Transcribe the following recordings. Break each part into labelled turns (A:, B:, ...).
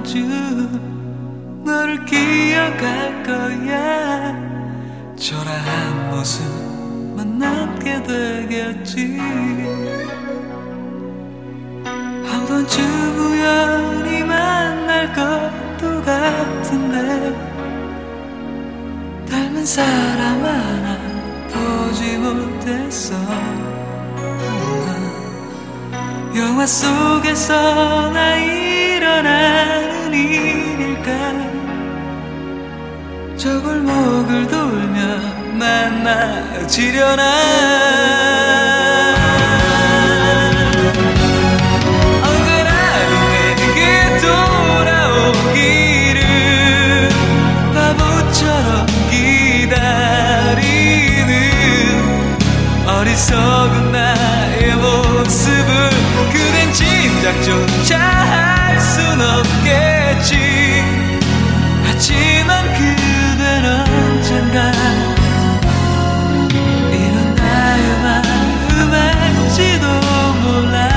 A: 주 너를 기억할 거야. 초라한 모습만 남게 되겠지. 한 번쯤 우연히 만날 것도 같은데 닮은 사람 하나 보지 못했어. 영화 속에서나 일어나는 일일까. 저 골목을 돌며 만나지려나. 언제나 내게 돌아오기를 바보처럼 기다리는 어리석은 나의 모습을 그댄 짐작조차 할 순 없겠지. 하지만 그댄 언젠가 이런 나의 마음 알지도 몰라.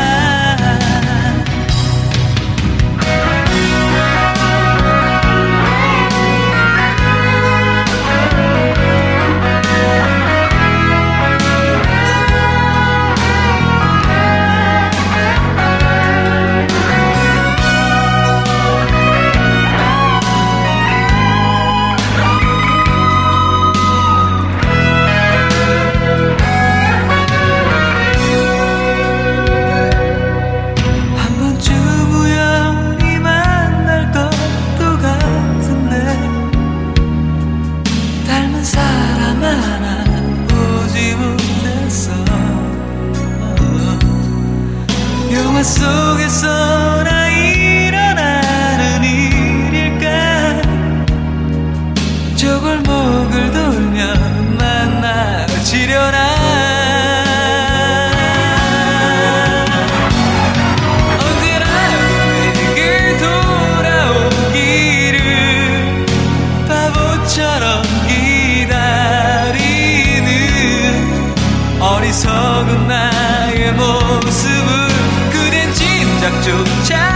A: 영화 속에서나 일어나는 일일까. 저 골목을 돌며 만나지려나. 언제나 내게 돌아오기를 바보처럼 기다리는 어리석은 나의 모습을 짐작조차